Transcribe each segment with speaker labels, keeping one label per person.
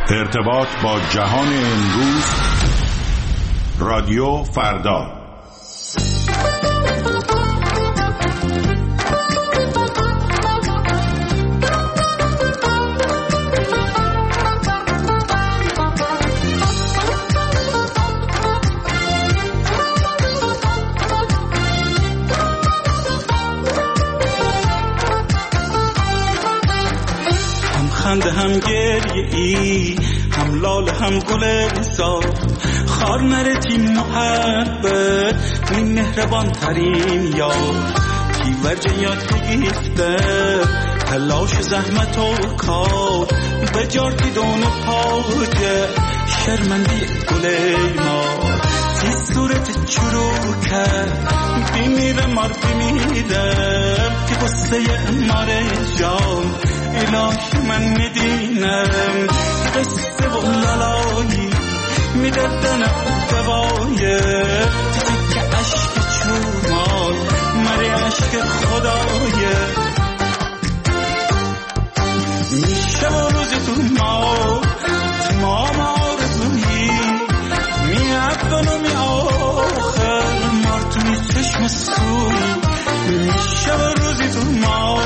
Speaker 1: ارتباط با جهان امروز، رادیو فردا.
Speaker 2: خنده هم گریه ای، هم لاله هم گل صاف، خار نرتی محبت این مهربان ترین یار، کی ورجه یاد بگیفته تلاش زحمت و کار، به جارتی دون پاجه شرمندی گل ما، تی صورت چروکه بیمیره مار بیمیره، تی قصه ماره جان الهی من میدینم، قصه و لالایی میدردن دوایه، تیک عشق چومال مری عشق خدایه، میشه و روزی تو ما آرزویی، می اول و می آخر مار توی چشم سوی، میشه و روزی تو ما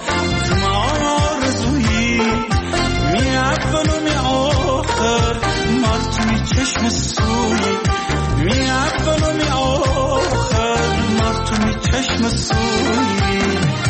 Speaker 2: آرزویی، می اول و می آخر مار توی چشم سوی، می اول و می آخر مار توی چشم سوی.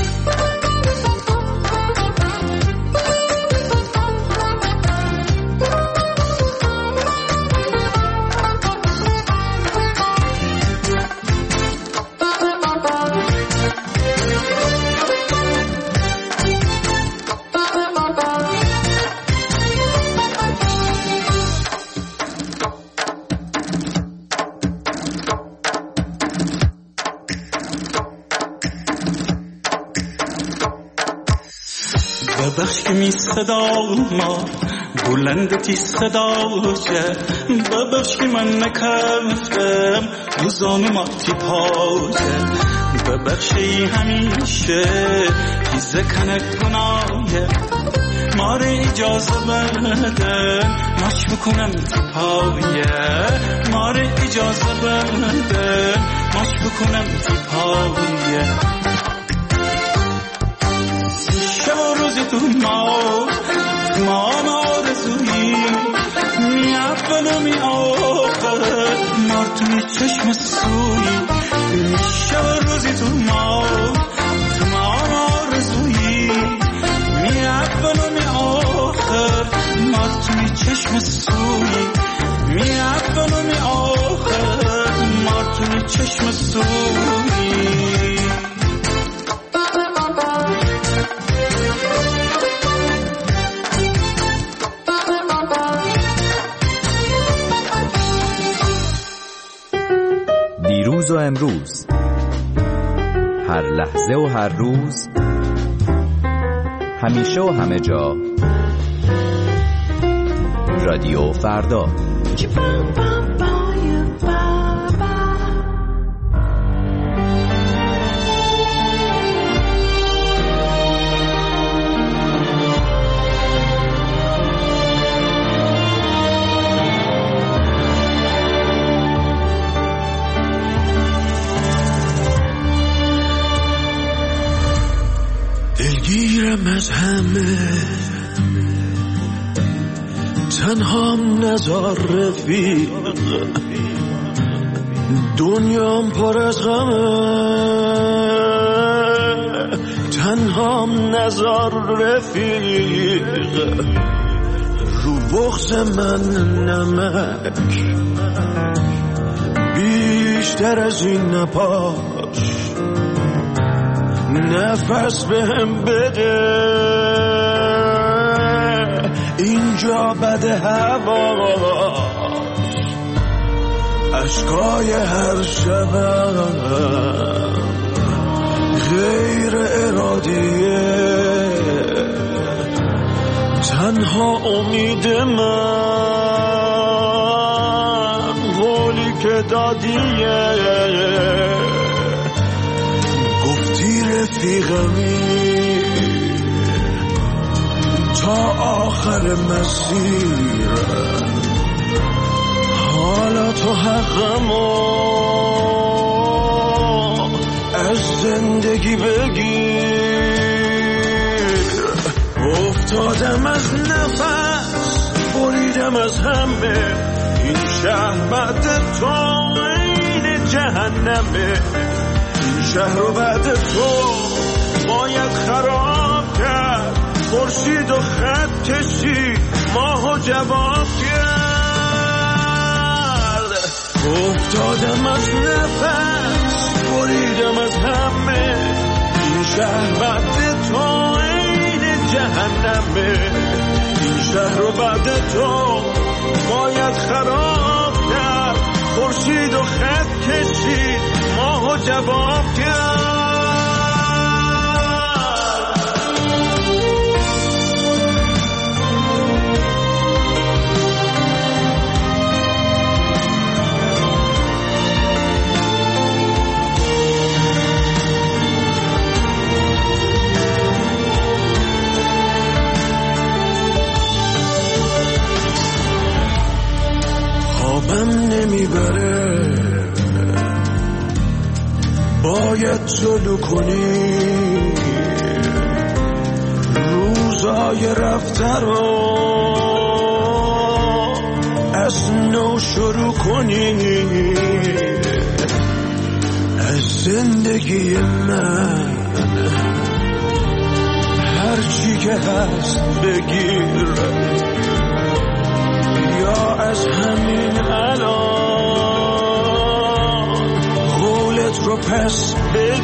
Speaker 2: ببخش که می صدا ما بلندتی صداشه، ببخش که من نکفتم روزانو ما تی پاشه، ببخشی همیشه هیزه کنک گناهه، ماره اجازه بدن ماش بکنم تی پایه، ماره اجازه بدن ماش بکنم تی پایه، تو ما آرزویی، می اول و می آخر مار توی چشم سوی، میشه روزی تو ما آرزویی، می اول و می آخر مار توی چشم سوی، می اول و می آخر مار توی چشم سوی.
Speaker 3: دیروز و امروز، هر لحظه و هر روز، همیشه و همه جا، رادیو فردا.
Speaker 4: دلگیرم از همه، تنهام نزار رفیق، دنیام پر از غمه، تنهام نزار رفیق، رو بغض من نمک بیشتر از این نپاش، نفس بهم بده اینجا بده هوا، اشکای هر شبم غیر ارادیه، تنها امید من قولی که دادیه، رفیقمی تا آخر مسیر. حالا تو حقمو از زندگی بگیر. افتادم از نفس، بریدم از همه. این شهر بعد تو این جهنمه. این شهر رو بعد تو باید خراب کرد. خورشید و خط کشید، ماه و جواب کرد. افتادم از نفس، بریدم از همه. این شهر بعد تو این جهنمه. این شهر رو بعد تو باید خراب کرد. خورشید و خط کشید، ماه و جواب کرد. خوابم نمیبره، باید جلو کنی. روزای رفته رو از نو شروع کنی. از زندگی من هرچی که هست بگیر، یا از همین الان قولت رو پس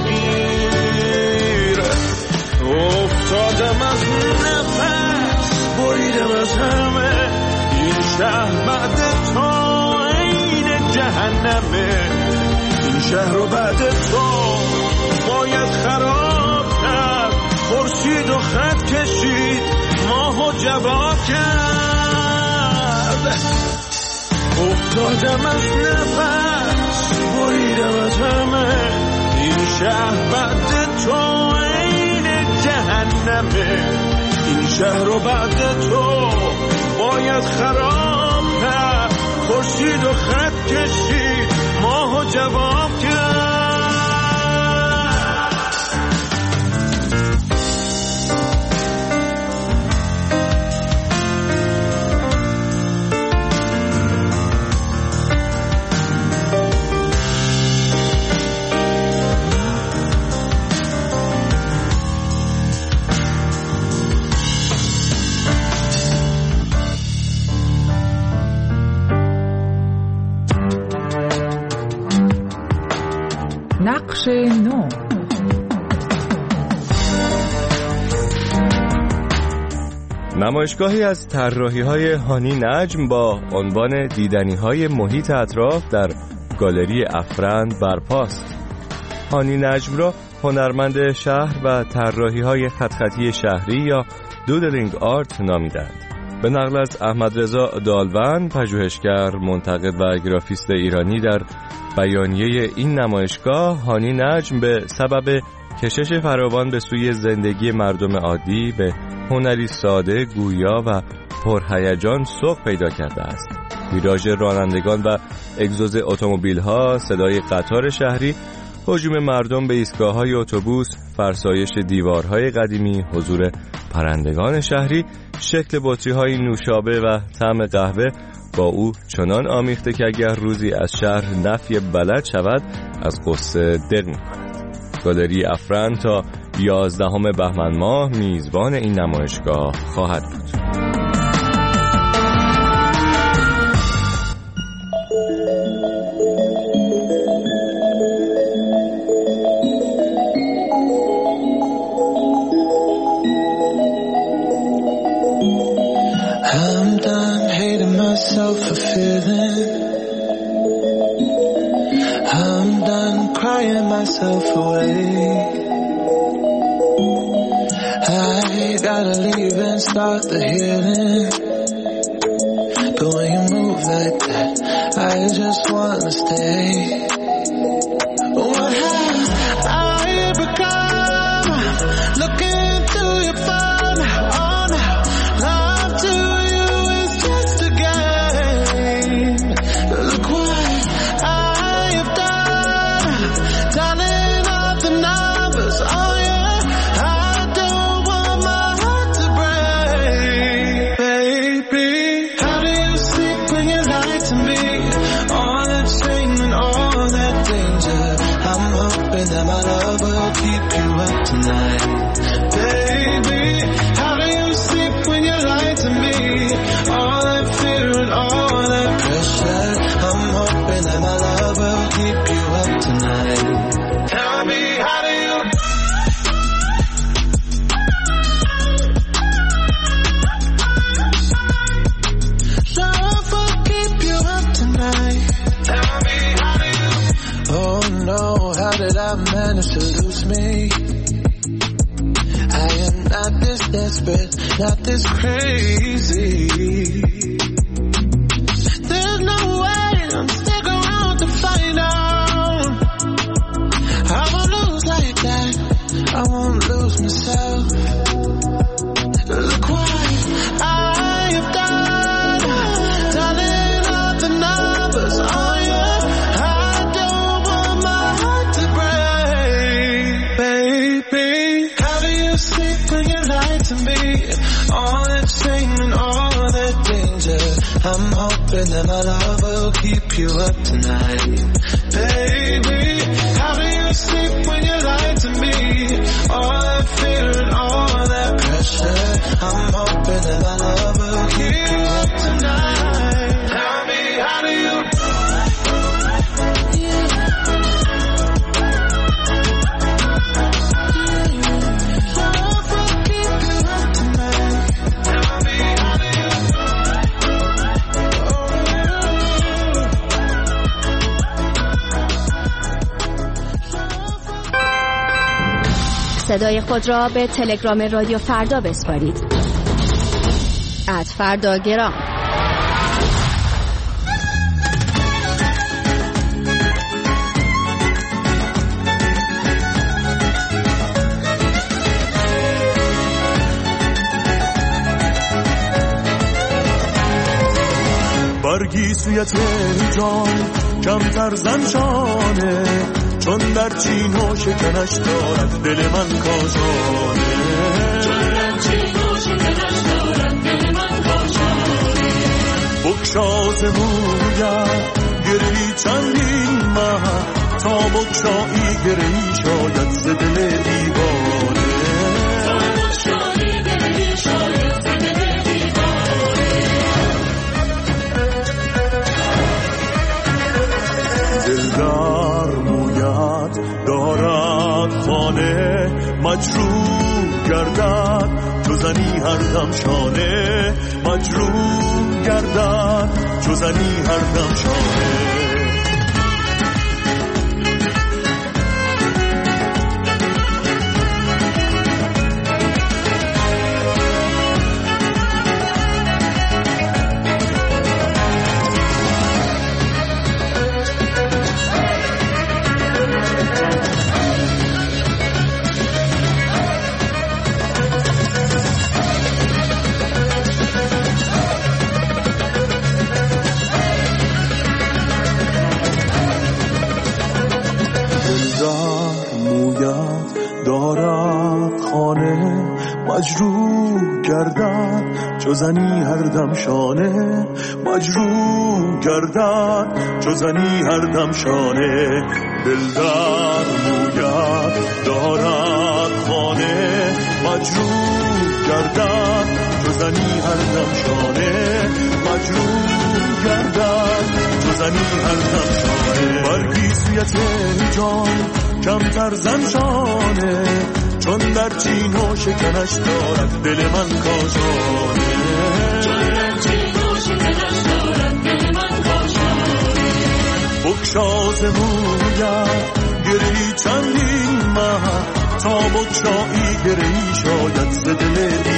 Speaker 4: بگیر. افتادم از نفس، بریدم از همه. این شهر بعد تو این جهنمه. این شهر رو بعد تو باید خراب کرد. خورشید و خط کشید، ماه و جواب کرد. افتادم از نفس، بریدم از همه. این شهر بعد تو این جهنمه. این شهر رو بعد تو باید خراب کرد. خورشید و خط کشید، ماه و جواب کرد.
Speaker 5: نقش نو.
Speaker 6: نمایشگاهی از طراحی‌های هانی نجم با عنوان دیدنی‌های محیط اطراف در گالری افرند برپاست. هانی نجم را هنرمند شهر و طراحی‌های خطی شهری یا دودلینگ آرت نامیدند. به نقل از احمد رضا دالوند، پژوهشگر، منتقد و گرافیست ایرانی، در بیانیه این نمایشگاه، هانی نجم به سبب کشش فراوان به سوی زندگی مردم عادی به هنری ساده، گویا و پرهیجان سوق پیدا کرده است. ویراژ رانندگان و اگزوز اتومبیل‌ها، صدای قطار شهری، هجوم مردم به ایستگاه‌های اتوبوس، فرسایش دیوارهای قدیمی، حضور پرندگان شهری، شکل بطری‌های نوشابه و طعم قهوه با او چنان آمیخته که اگر روزی از شهر نفی بلد شود از قصه دق می‌کند. گالری افرند تا 11 بهمن ماه میزبان این نمایشگاه خواهد بود.
Speaker 7: I'm done hating myself for feeling. I'm done crying myself away. I gotta leave and start the healing. But when you move like that, I just wanna stay. What have I become? Looking through your phone, oh no. I managed to lose me. I am not this desperate, not this crazy. There's no way I'm stick around to find out. I won't lose like that, I won't lose myself. Look what I have done, tallying up the numbers on you. I don't want my heart to break, baby. How do you sleep when you lie to me? All that shame and all that danger. I'm hoping that my love will keep you up tonight, baby. How do you sleep when you lie to me? All that fear and all that pressure. I'm hoping that my love will keep you up tonight. Tell me, how do you?
Speaker 5: صدای خود را به تلگرام رادیو فردا بسپارید. @فرداگرام.
Speaker 4: برگی سوی تهران کمتر زنشانه، چون در چین و شکنش دارد دل من کاشانه. بکشاز موید گرهی چندین ماه، تا بکشایی گرهی شاید ز دل دیوانه. دلدار موید دارد خانه، مجروح گردد چو زنی هر دم شانه. مجروح گردد چو زنی هر دم شانه. مجروح گردد چو زنی هر دم شانه. مجروح گردد چو زنی هر دم شانه. دلدار موید دارد خانه، مجروح گردد چو زنی هر دم شانه. مجروح گردد چو زنی هر دم شانه. برگی سوی تهران کمتر زنشانه، چون در چین و شکنش دارد دل من کاشانه. بکشاز موید گرهی چندین ماه، تا بکشایی گرهی شاید ز دل